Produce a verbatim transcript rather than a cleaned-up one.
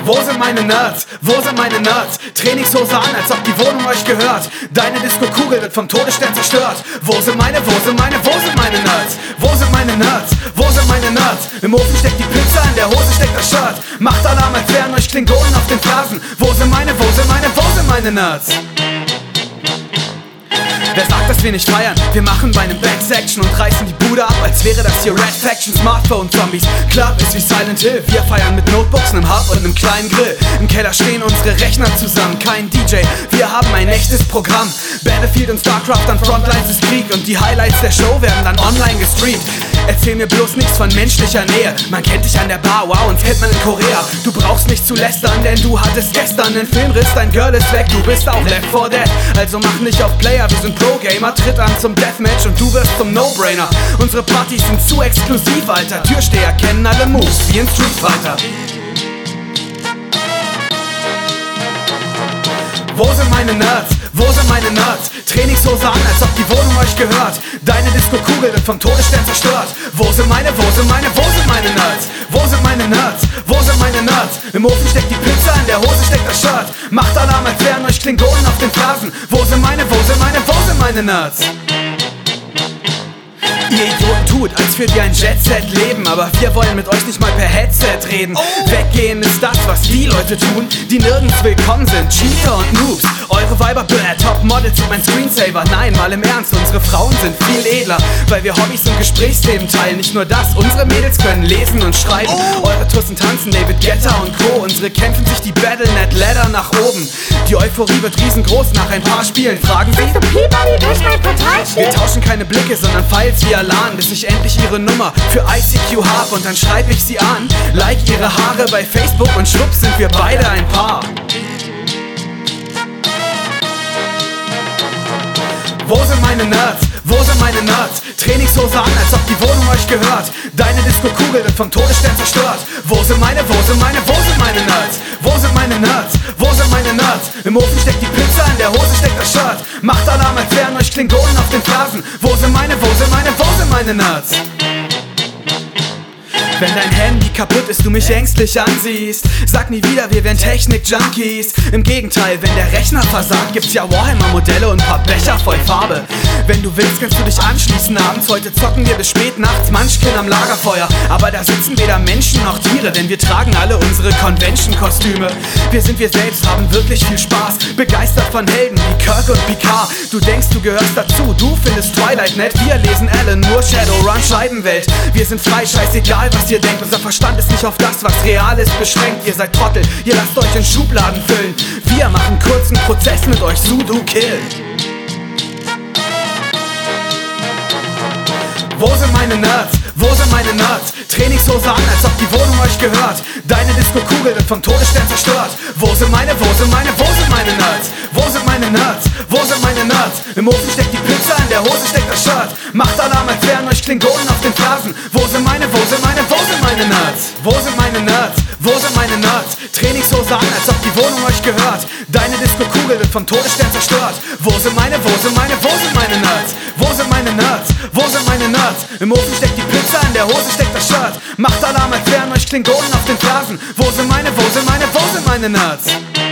Wo sind meine Nerds? Wo sind meine Nerds? Trainingshose an, als ob die Wohnung euch gehört. Deine Disco-Kugel wird vom Todesstern zerstört. Wo sind meine, wo sind meine, wo sind meine Nerds? Wo sind meine Nerds? Wo sind meine Nerds? Im Ofen steckt die Pizza, in der Hose steckt das Shirt. Macht Alarm, als wären euch Klingonen auf den Phrasen. Wo sind meine, wo sind meine, wo sind meine Nerds? Wer sagt, dass wir nicht feiern? Wir machen bei einem Backsection und reißen die Bude ab, als wäre das hier Red Faction. Smartphone-Zombies, Club ist wie Silent Hill. Wir feiern mit Notebooks, einem Hub und einem kleinen Grill. Im Keller stehen unsere Rechner zusammen, kein D J, wir haben ein echtes Programm. Battlefield und StarCraft an Frontlines ist Krieg und die Highlights der Show werden dann online gestreamt. Erzähl mir bloß nichts von menschlicher Nähe. Man kennt dich an der Bar, wow, uns kennt man in Korea. Du brauchst nicht zu lästern, denn du hattest gestern einen Filmriss. Dein Girl ist weg, du bist auch Left four Dead. Also mach nicht auf Player, wir sind Pro-Gamer. Tritt an zum Deathmatch und du wirst zum No-Brainer. Unsere Partys sind zu exklusiv, Alter. Türsteher kennen alle Moves, wie in Street Fighter. Wo sind meine Nerds? Wo sind meine Nerds? Trainingshose an, als ob die Wohnung euch gehört. Deine Disco-Kugel wird vom Todesstern zerstört. Wo sind meine, wo sind meine, wo sind meine Nerds? Wo sind meine Nerds? Wo sind meine Nerds? Im Ofen steckt die Pizza, in der Hose steckt das Shirt. Macht Alarm, als wären euch Klingonen auf den Phrasen. Wo sind meine, wo sind meine, wo sind meine Nerds? Ihr Idioten tut, als führt ihr ein Jet-Set Leben, aber wir wollen mit euch nicht mal per Headset reden. Oh. Weggehen ist das, was die Leute tun, die nirgends willkommen sind. Cheater und Noobs, eure Weiber, bäh, Top-Models sind mein Screensaver. Nein, mal im Ernst, unsere Frauen sind viel edler, weil wir Hobbys und Gesprächsthemen teilen. Nicht nur das, unsere Mädels können lesen und schreiben. Oh. Eure Tussen tanzen, David Guetta und Co. Unsere kämpfen sich die Battlenet-Ladder nach oben. Die Euphorie wird riesengroß, nach ein paar Spielen fragen sie: Hast du Peabody durch mein Portal steht? Wir tauschen keine Blicke, sondern Files via LAN, bis ich endlich ihre Nummer für I C Q hab. Und dann schreib ich sie an, like ihre Haare bei Facebook und schwupps sind wir beide ein Paar. Wo sind meine Nerds? Wo sind meine Nerds? Trainingshose an, als ob die Wohnung euch gehört. Deine Disco-Kugel wird vom Todesstern zerstört. Wo sind meine, wo sind meine, wo sind meine Nerds? Wo sind meine Nerds? Wo sind meine Nerds? Im Ofen steckt die Pizza, in der Hose steckt das Shirt. Macht Alarm, als wären euch Klingonen auf den Phrasen. Wo sind meine, wo sind meine, wo sind meine Nerds? Wenn dein Handy kaputt ist, du mich ängstlich ansiehst, sag nie wieder, wir wären Technik-Junkies. Im Gegenteil, wenn der Rechner versagt, gibt's ja Warhammer-Modelle und paar Becher voll Farbe. Wenn du willst, kannst du dich anschließen abends. Heute zocken wir bis spät nachts Munchkin am Lagerfeuer. Aber da sitzen weder Menschen noch Tiere, denn wir tragen alle unsere Convention-Kostüme. Wir sind wir selbst, haben wirklich viel Spaß, begeistert von Helden wie Kirk und Picard. Du denkst, du gehörst dazu, du findest Twilight nett. Wir lesen Alan Moore, Shadowrun, Scheibenwelt. Wir sind frei, scheißegal was ihr denkt. Unser Verstand ist nicht auf das, was real ist, beschränkt. Ihr seid Trottel, ihr lasst euch in Schubladen füllen. Wir machen kurzen Prozess mit euch, Sudo-Kill. Wo sind meine Nerds? Wo sind meine Nerds? Trainingshose an, als ob die Wohnung euch gehört. Deine Disco-Kugel wird vom Todesstern zerstört. Wo sind meine, wo sind meine, wo sind meine Nerds? Wo sind meine Nerds? Wo sind meine Nerds? Im Ofen steckt die Pizza, in der Hose steckt das Shirt. Macht Alarm, als wären euch Klingonen auf den Phrasen. Wo sind meine, wo sind meine, wo sind meine Nerds? Wo sind meine Nerds? Wo sind meine Nerds? Trainingshose an, als ob die Wohnung euch gehört. Deine Disco-Kugel wird vom Todesstern zerstört. Wo sind meine, wo sind meine, wo sind meine Nerds? Wo sind meine Nerds? Wo sind meine Nerds? Im Ofen steckt die Pizza, in der Hose steckt das Shirt. Macht Alarm, als wären euch Klingonen auf den Phrasen. Wo sind meine, wo sind meine, wo sind meine Nerds?